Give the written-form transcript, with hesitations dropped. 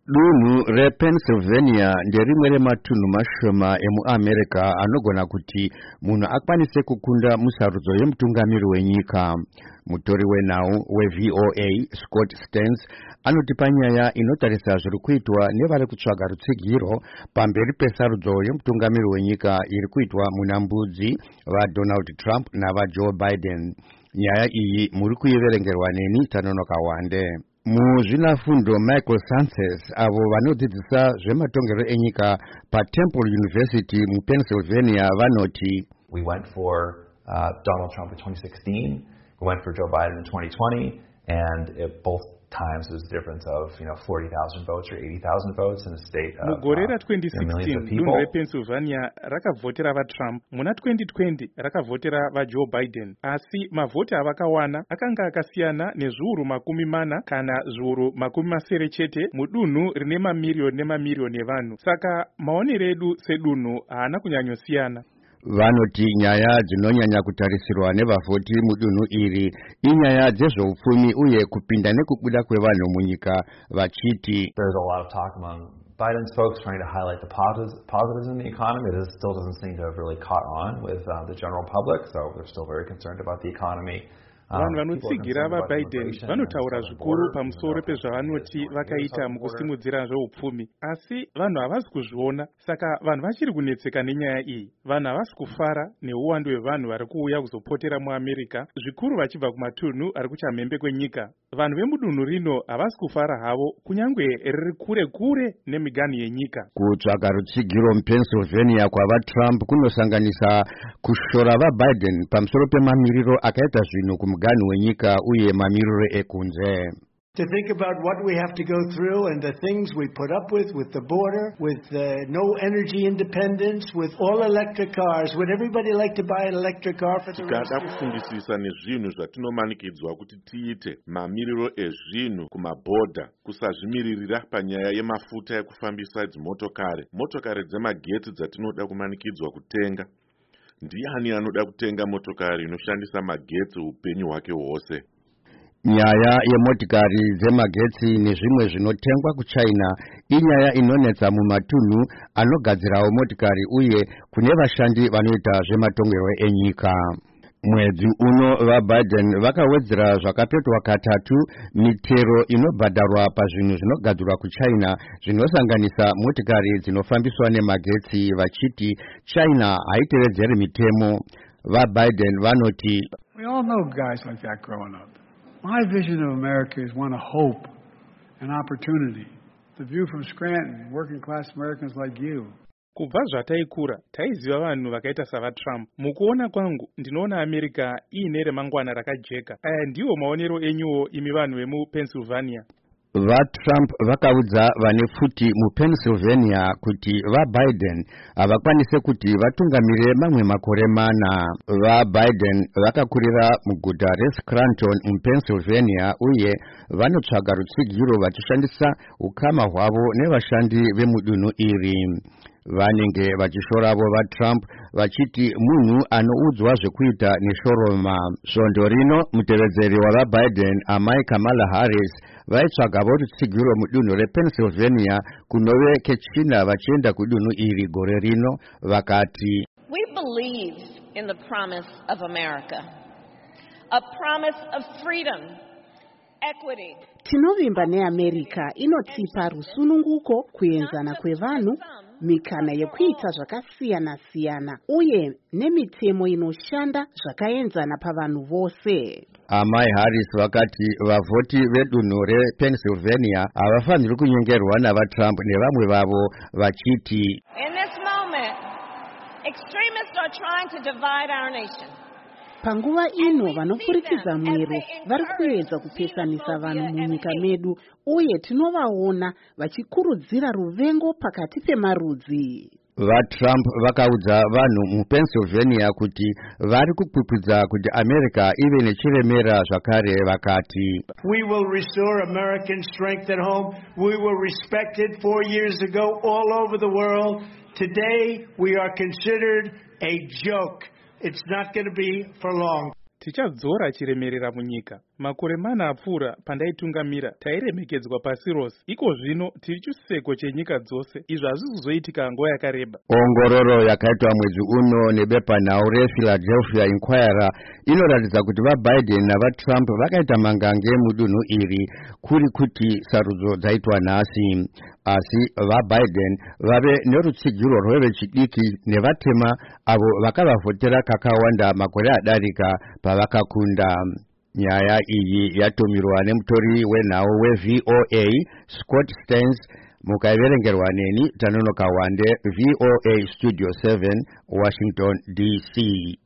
Dunhu rePennsylvania nderimwe rematunhu mashoma emuAmerica anogona kuti munhu akwanise kukunda musarudzo yemutungamiri wenyika. Mutori wenhau weVOA Scott Stearns anoti panyaya inotarisa zviri kuitwa nevari kutsvaga rutsigiro pamberi pesarudzo yemutungamiri wenyika iri kuitwa munambudzi vaDonald Trump navaJoe Biden. Nyaya iyi muri kuiverengerwa neni Tanonoka Wande. Muzvinafundo Michael Sanchez avo vanodzidzisa zvematongerero enyika paTemple University muPennsylvania vanoti we went for Donald Trump in 2016, we went for Joe Biden in 2020, and both times there was a difference of 40,000 votes or 80,000 votes in a state of mugorera millions of 2016 people. dunhu rePennsylvania rakavhotera vaTrump, muna 2020 rakavhotera vaJoe Biden, asi mavhoti avakawana akanga akasiyana nezviuru 40 kana zviuru 70 chete mudunhu rine mamiriyoni nemamiriyoni evanhu. Saka maonero edu sedunhu haana kunyanyosiyana. Vanoti nyaya dzinonyanya kutarisirwa nevavhoti mudunhu iri inyaya dzezveupfumi uye kupinda nekubuda kwevanhu munyika vachiti there's a lot of talk among Biden's folks trying to highlight the positives in the economy. It still doesn't seem to have really caught on with the general public, so they're still very concerned about the economy. Vanhu vanotsigira vaBiden vanotaura zvikuru pamusoro pezvavanoti vakaita mukusimudzira zveupfumi, asi vanhu havasi kuzviona. Saka vanhu vachiri kunetseka nenyaya iyi. Vanhu havasi kufara neuwandu hwevanhu vari kuuya kuzopotera muAmerica, zvikuru vachibva kumatunhu ari kuchamhembe kwenyika. Vanhu vemudunhu rino havasi kufara havo, kunyangwe riri kure kure nemiganhu yenyika. Kutsvaga rutsigiro muPennsylvania kwavaTrump kunosanganisa kushora vaBiden pamusoro pemamiriro akaita zvinhu kumuganhu wenyika uye mamiriro ekunze. To think about what we have to go through and the things we put up with the border, with no energy independence, with all electric cars. Would everybody like to buy an electric car for the rest of the kufungisisa nezvinhu zvatinomanikidzwa kuti tiite mamiriro ezvinhu kumabhodha, kusazvimiririra panyaya yemafuta ekufambisa dzimotokari, motokari dzemagetsi dzatinoda kumanikidzwa kutenga. Ndiani anoda kutenga motokari inoshandisa magetsi upenyu hwake hwose? Nyaya yemotikari dzemagetsi nezvimwe zvinotengwa kuChina inyaya inonetsa mumatunhu anogadzirawo motikari uye kune vashandi vanoita zvematongerero enyika. Mwedzi uno vaBiden vakawedzera zvakapetwa katatu mitero inobhadharwa pazvinhu zvinogadzirwa kuChina zvinosanganisa motikari dzinofambiswa nemagetsi vachiti China haitevedzeri mitemo. VaBiden vanoti we all know guys like that growing up. My vision of America is one of hope and opportunity. The view from Scranton, working class Americans like you. Kubva zvataikura taiziva vanhu vakaita savaTrump. Mukuona kwangu ndinoona America iine remangwana rakajeka. Aya ndiwo maonero enyuwo imi vanhu vemuPennsylvania. VaTrump vakaudza vane futi muPennsylvania kuti vaBiden havakwanise kuti vatungamire mamwe makore mana. VaBiden vakakurira muguta reScranton muPennsylvania uye vanotsvaga rutsigiro vachishandisa ukama hwavo nevashandi vemudunhu iri. Vanenge vachishoravo vaTrump vachiti munhu anoudzwa zvekuita neshoroma. Svondo rino mutevedzeri wavaBiden amai Kamala Harris vaitsvagavo rutsigiro mudunhu rePennsylvania kunove kechina vachienda kudunhu iri gore rino vakati we believe in the promise of America, a promise of freedom, equity. Tinovimba neAmerica inotipa rusununguko, kuenzana kwevanhu, mikana yekuita zvakasiyana siyana uye nemitemo inoshanda zvakaenzana pavanhu vose. Amai Harris vakati vavhoti vedunhu rePennsylvania havafaniri kunyengerwa navaTrump nevamwe vavo vachiti in this moment extremists are trying to divide our nation. Panguva ino vanopfurikidza mwero vari kuedza kupesanisa vanhu munyika medu uye tinovaona vachikurudzira ruvengo pakati pemarudzi. VaTrump vakaudza vanhu muPennsylvania kuti vari kukwikwidzira kuti America ive nechiremera zvakare vakati we will restore American strength at home. We were respected 4 years ago all over the world. Today we are considered a joke. It's not going to be for long. tichadzora chiremerera munyika. Makore mana apfuura pandaitungamira tairemekedzwa pasi rose. Iko zvino tiri chiseko chenyika dzose. Izvo hazvisi kuzoitika nguva yakareba. Ongororo yakaitwa mwedzi uno nebepanhau rePhiladelphia Inquirer inoratidza kuti vaBiden navaTrump vakaita mangange mudunhu iri kuri kuti sarudzo dzaitwa nhasi. Asi vaBiden vave nerutsigiro rwevechidiki nevatema avo vakavavhotera kakawanda makore adarika pavakakunda. Nyaya iyi yatumirwa nemutori wenhau weVOA Scott Stearns, mukaiverengerwa neni Tanonoka Wande, VOA Studio 7, Washington DC.